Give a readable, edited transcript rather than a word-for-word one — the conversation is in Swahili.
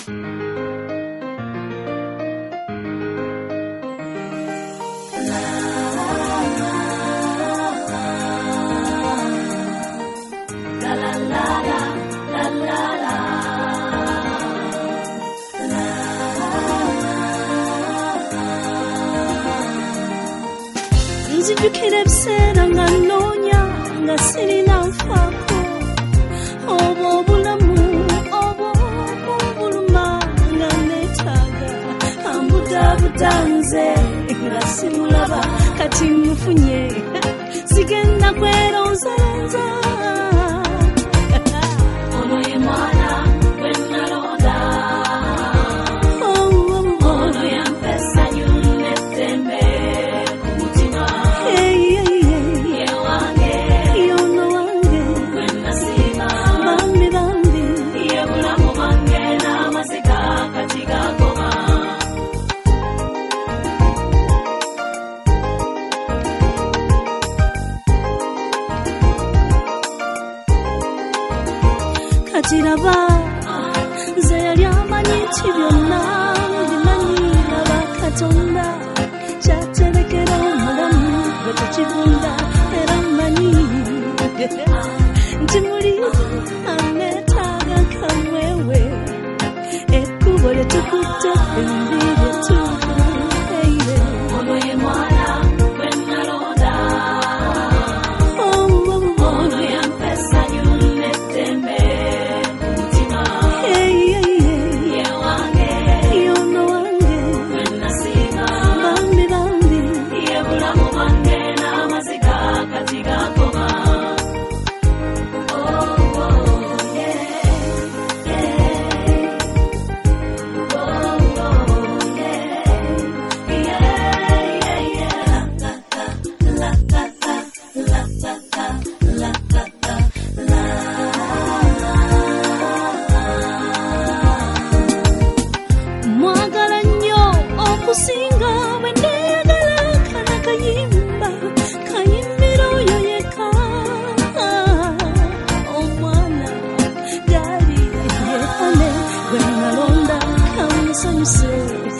nzijukira ebiseera nga nnoonya nga sirina nfaako obwo obulamu obwo obuluma nga neetaaga ambudaabuda nze nga simulaba kati mufunye sigenda kweronzalonza ono ye mwana gwe nalonda ono yampesa nyumba ettembe Katiraba nze yali amanyi nti byonna bimanyi laba Katonda kyaterekera omulamu gwe tekivunda era mmanyi nti muli aneetaaga kamwewe ekkubo lye tukutte embi lyetuufu eire ono ye mwana gwe nalonda ono yampesa nyumba ettembe okusinga bwe ndeeyagala kana kayimba kayimbira oyo yekka omwana gali yefane gwe nalonda kamusanyuse